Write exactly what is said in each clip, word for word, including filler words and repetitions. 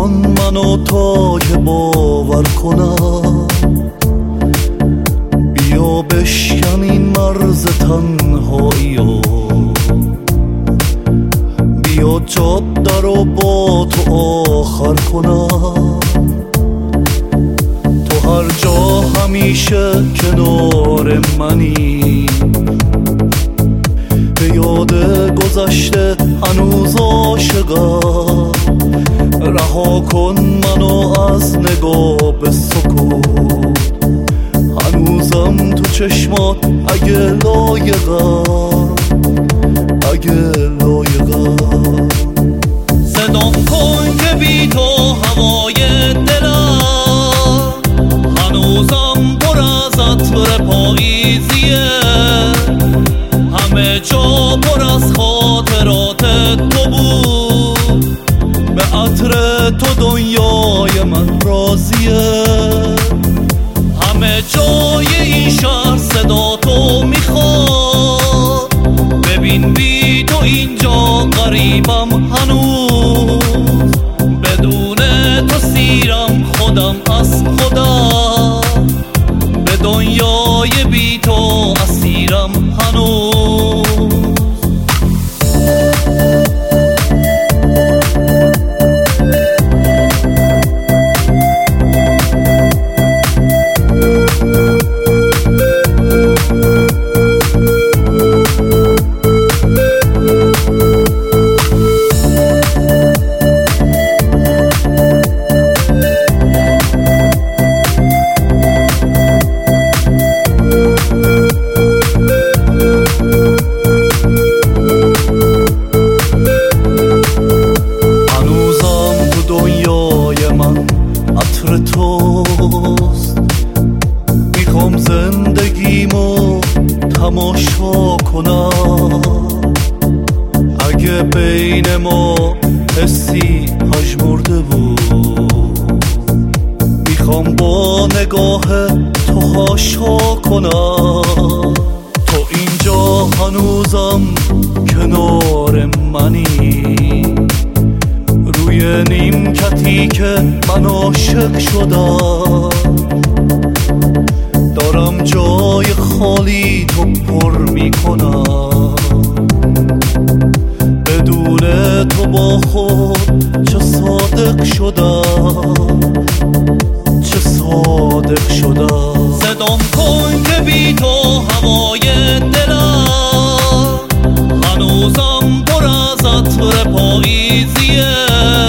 کن منو تا که باور کنم، بیا بشکن این مرز تنهاییو، بیا جاده رو با تو آخر کنم. تو هر جا همیشه کنار منی، به یاد گذشته هنوز عاشقم. رها کن منو از نگاه به سکوت، هنوزم تو چشمات اگه لایقم، اگه لایقم. صدام کن که بی تو هوای دلم، هنوزم پر از عطر پاییزیه، همه جا پر از خاطرات تو بود، به عطر تو دنیای من راضیه. همه جای این شهر صدا تو میخواد، ببین بی تو اینجا غریبم هنوز، بدون تو سیرم خودم از خودم، به دنیای بی تو اسیرم هنوز. عطر توست، میخوام زندگیمو تماشا کنم، اگه بین ما حسی پژمرده بود، میخوام با نگاه تو هاشا کنم. تو اینجا هنوزم کنار منی، روی نیمکتی که من عاشق شدم، دارم جای خالی تو پر میکنم. بدون تو با خود چه صادق شدم، چه صادق شدم. صدام کن که بی تو هوای دلم، هنوزم پر از عطر پاییزیه،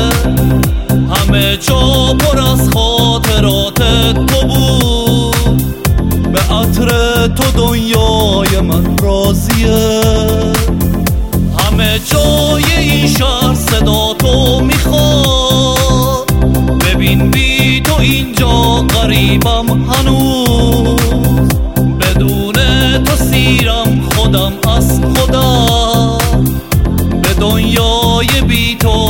همه جا پر از خاطرات تو بود، به عطر تو دنیای من راضیه. همه جای این شهر صدا تو میخواد، ببین بی تو اینجا غریبم هنوز، بدون تو سیرم خودم از خودم، به دنیای بی تو